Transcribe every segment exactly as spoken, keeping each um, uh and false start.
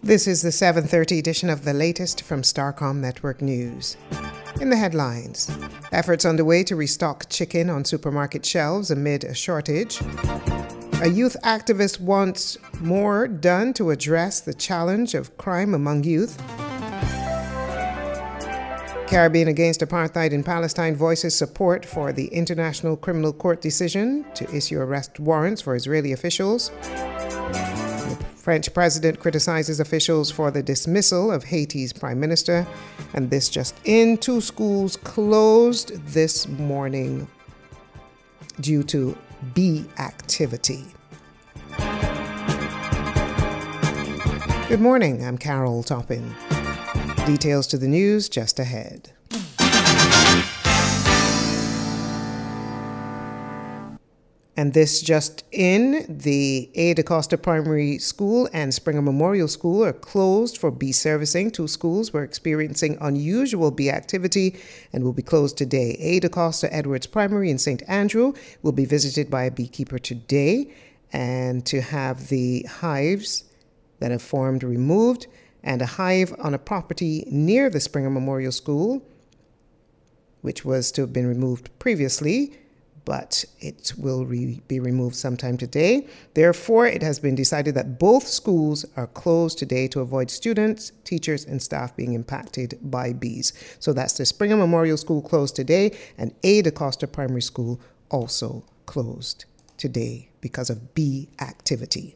This is the seven thirty edition of the latest from Starcom Network News. In the headlines, efforts underway to restock chicken on supermarket shelves amid a shortage. A youth activist wants more done to address the challenge of crime among youth. Caribbean Against Apartheid in Palestine voices support for the International Criminal Court decision to issue arrest warrants for Israeli officials. The French president criticizes officials for the dismissal of Haiti's prime minister. And this just in, two schools closed this morning due to bee activity. Good morning, I'm Carol Toppin. Details to the news just ahead. And this just in, the Ada Costa Primary School and Springer Memorial School are closed for bee servicing. Two schools were experiencing unusual bee activity and will be closed today. Ada Costa Edwards Primary in Saint Andrew will be visited by a beekeeper today, and to have the hives that have formed removed, and a hive on a property near the Springer Memorial School, which was to have been removed previously, but it will re- be removed sometime today. Therefore, it has been decided that both schools are closed today to avoid students, teachers, and staff being impacted by bees. So that's the Springer Memorial School closed today, and Ada Costa Primary School also closed today because of bee activity.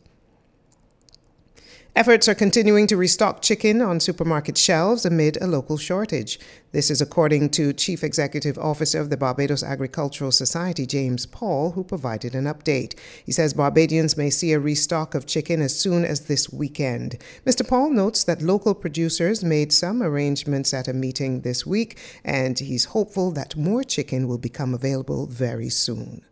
Efforts are continuing to restock chicken on supermarket shelves amid a local shortage. This is according to Chief Executive Officer of the Barbados Agricultural Society, James Paul, who provided an update. He says Barbadians may see a restock of chicken as soon as this weekend. Mister Paul notes that local producers made some arrangements at a meeting this week, and he's hopeful that more chicken will become available very soon.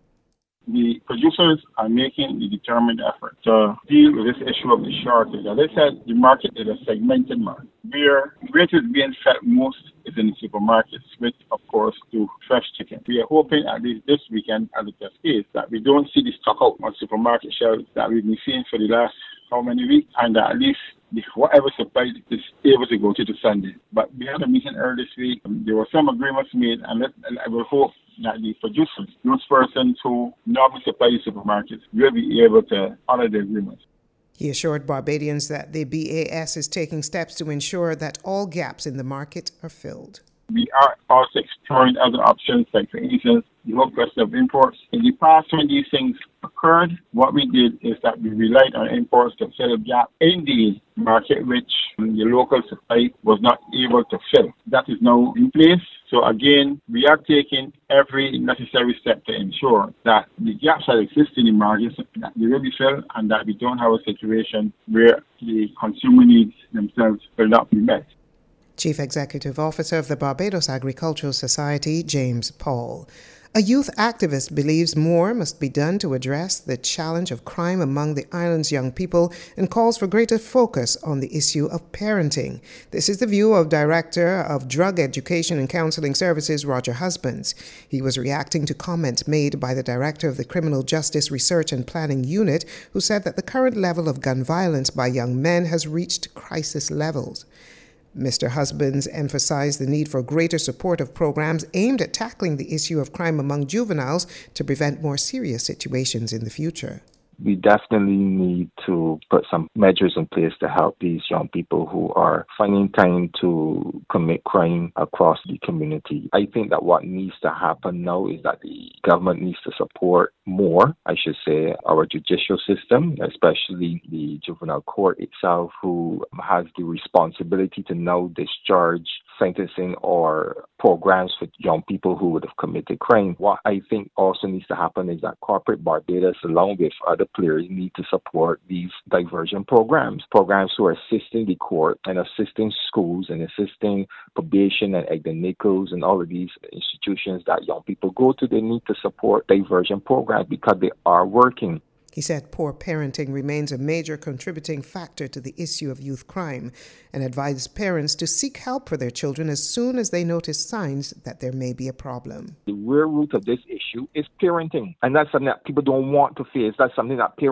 The producers are making the determined effort to deal with this issue of the shortage. As I said, the market is a segmented market. Where where it is being felt most is in the supermarkets, which, of course, do fresh chicken. We are hoping at least this weekend, as it just is, that we don't see the stock out on supermarket shelves that we've been seeing for the last how many weeks, and that at least the, whatever supply is able to go to the Sunday. But we had a meeting earlier this week. Um, there were some agreements made, and, let, and I will hope that the producers, those persons who normally supply the supermarkets, will be able to honor the agreements. He assured Barbadians that the B A S is taking steps to ensure that all gaps in the market are filled. We are also exploring other options, like, for instance, the whole question of imports. In the past, when these things occurred, what we did is that we relied on imports to fill a gap in the market, which the local supply was not able to fill. That is now in place. So again, we are taking every necessary step to ensure that the gaps that exist in the market, that they will be filled, and that we don't have a situation where the consumer needs themselves will not be met. Chief Executive Officer of the Barbados Agricultural Society, James Paul. A youth activist believes more must be done to address the challenge of crime among the island's young people and calls for greater focus on the issue of parenting. This is the view of Director of Drug Education and Counseling Services, Roger Husbands. He was reacting to comments made by the Director of the Criminal Justice Research and Planning Unit, who said that the current level of gun violence by young men has reached crisis levels. Mister Husbands emphasized the need for greater support of programs aimed at tackling the issue of crime among juveniles to prevent more serious situations in the future. We definitely need to put some measures in place to help these young people who are finding time to commit crime across the community. I think that what needs to happen now is that the government needs to support more, I should say, our judicial system, especially the juvenile court itself, who has the responsibility to now discharge sentencing or programs for young people who would have committed crime. What I think also needs to happen is that corporate Barbados, along with other players, need to support these diversion programs, programs who are assisting the court and assisting schools and assisting probation and Egdenicos and all of these institutions that young people go to. They need to support diversion programs because they are working. He said poor parenting remains a major contributing factor to the issue of youth crime and advised parents to seek help for their children as soon as they notice signs that there may be a problem. The real root of this issue is parenting, and that's something that people don't want to face. That's something that parents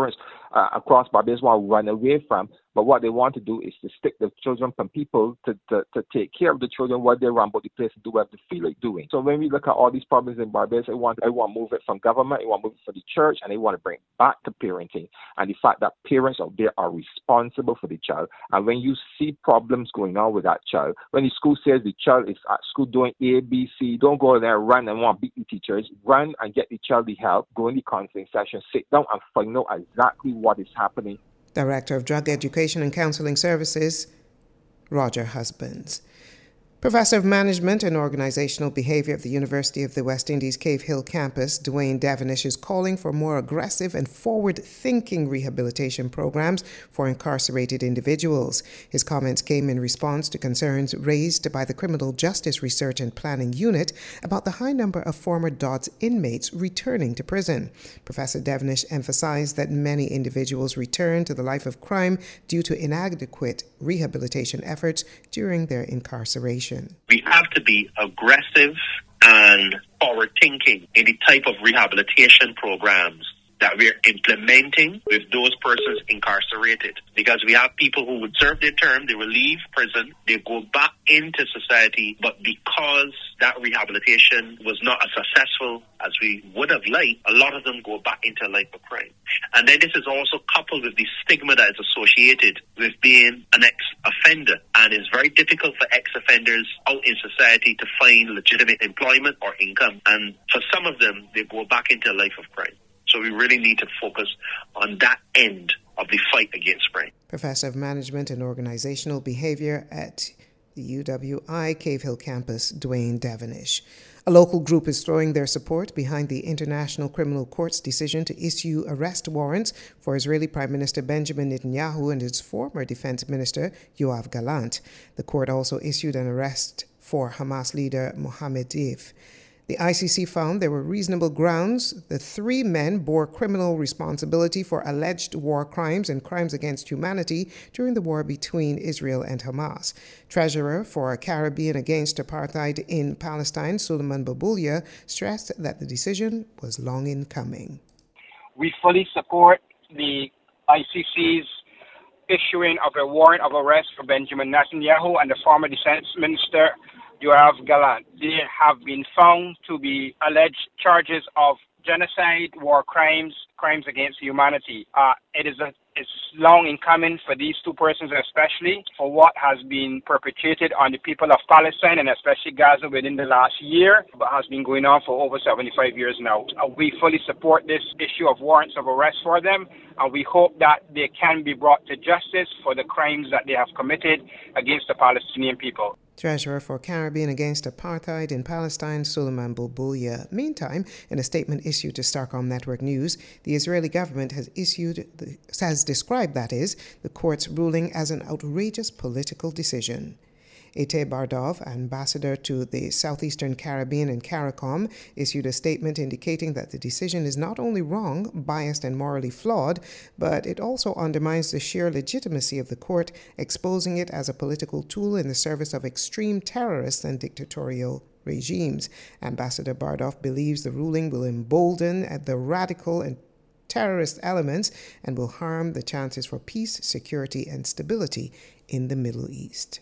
uh, across Barbados want to run away from. But what they want to do is to stick the children from people to, to, to take care of the children while they run about the place and do what they feel like doing. So when we look at all these problems in Barbados, I want, I want to move it from government, I want to move it from the church, and I want to bring it back to parenting. And the fact that parents out there are responsible for the child. And when you see problems going on with that child, when the school says the child is at school doing A, B, C, don't go there and run and want to beat the teachers. Run and get the child the help, go in the counseling session, sit down and find out exactly what is happening. Director of Drug Education and Counseling Services, Roger Husbands. Professor of Management and Organizational Behavior at the University of the West Indies Cave Hill campus, Dwayne Devenish, is calling for more aggressive and forward-thinking rehabilitation programs for incarcerated individuals. His comments came in response to concerns raised by the Criminal Justice Research and Planning Unit about the high number of former D O D S inmates returning to prison. Professor Devenish emphasized that many individuals return to the life of crime due to inadequate rehabilitation efforts during their incarceration. We have to be aggressive and forward-thinking in the type of rehabilitation programs that we're implementing with those persons incarcerated. Because we have people who would serve their term, they will leave prison, they go back into society, but because that rehabilitation was not as successful as we would have liked, a lot of them go back into a life of crime. And then this is also coupled with the stigma that is associated with being an ex-offender. And it's very difficult for ex-offenders out in society to find legitimate employment or income. And for some of them, they go back into a life of crime. So we really need to focus on that end of the fight against crime. Professor of Management and Organizational Behavior at the U W I Cave Hill campus, Dwayne Devenish. A local group is throwing their support behind the International Criminal Court's decision to issue arrest warrants for Israeli Prime Minister Benjamin Netanyahu and his former Defense Minister, Yoav Gallant. The court also issued an arrest for Hamas leader Mohammed Deif. The I C C found there were reasonable grounds. The three men bore criminal responsibility for alleged war crimes and crimes against humanity during the war between Israel and Hamas. Treasurer for Caribbean Against Apartheid in Palestine, Suleiman Babulia, stressed that the decision was long in coming. We fully support the I C C's issuing of a warrant of arrest for Benjamin Netanyahu and the former Defense Minister, Yoav Gallant. They have been found to be alleged charges of genocide, war crimes, crimes against humanity. Uh, it is a, it's long in coming for these two persons, especially for what has been perpetrated on the people of Palestine and especially Gaza within the last year, but has been going on for over seventy-five years now. Uh, we fully support this issue of warrants of arrest for them, and we hope that they can be brought to justice for the crimes that they have committed against the Palestinian people. Treasurer for Caribbean Against Apartheid in Palestine, Suleiman Babulia. Meantime, in a statement issued to Starcom Network News, the Israeli government has issued, the, has described, that is, the court's ruling as an outrageous political decision. Ete Bardov, ambassador to the Southeastern Caribbean and CARICOM, issued a statement indicating that the decision is not only wrong, biased, and morally flawed, but it also undermines the sheer legitimacy of the court, exposing it as a political tool in the service of extreme terrorists and dictatorial regimes. Ambassador Bardov believes the ruling will embolden the radical and terrorist elements and will harm the chances for peace, security, and stability in the Middle East.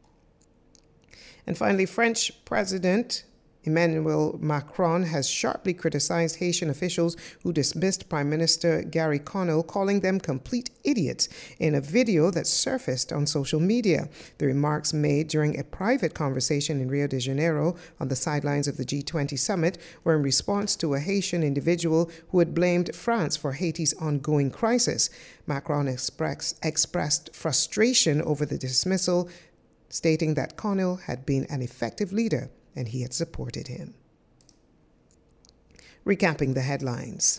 And finally, French President Emmanuel Macron has sharply criticized Haitian officials who dismissed Prime Minister Gary Conille, calling them complete idiots, in a video that surfaced on social media. The remarks made during a private conversation in Rio de Janeiro on the sidelines of the G twenty summit were in response to a Haitian individual who had blamed France for Haiti's ongoing crisis. Macron express, expressed frustration over the dismissal, stating that Conille had been an effective leader and he had supported him. Recapping the headlines.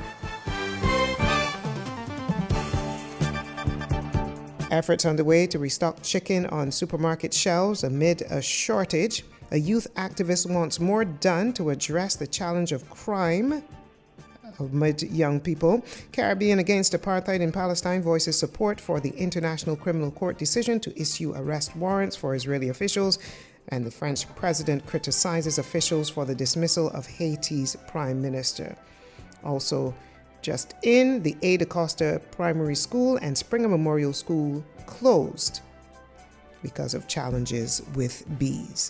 Efforts underway to restock chicken on supermarket shelves amid a shortage. A youth activist wants more done to address the challenge of crime amid young people. Caribbean Against Apartheid in Palestine voices support for the International Criminal Court decision to issue arrest warrants for Israeli officials. And the French president criticizes officials for the dismissal of Haiti's prime minister. Also, Just in, the Ada Costa Primary School and Springer Memorial School closed because of challenges with bees.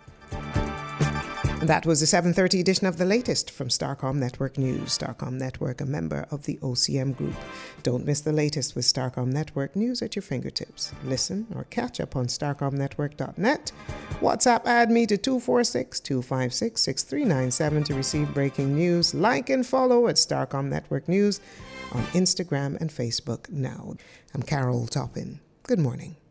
And that was the seven thirty edition of The Latest from Starcom Network News. Starcom Network, a member of the O C M Group. Don't miss The Latest with Starcom Network News at your fingertips. Listen or catch up on starcom network dot net. WhatsApp add me to two four six, two five six, six three nine seven to receive breaking news. Like and follow at Starcom Network News on Instagram and Facebook now. I'm Carol Toppin. Good morning.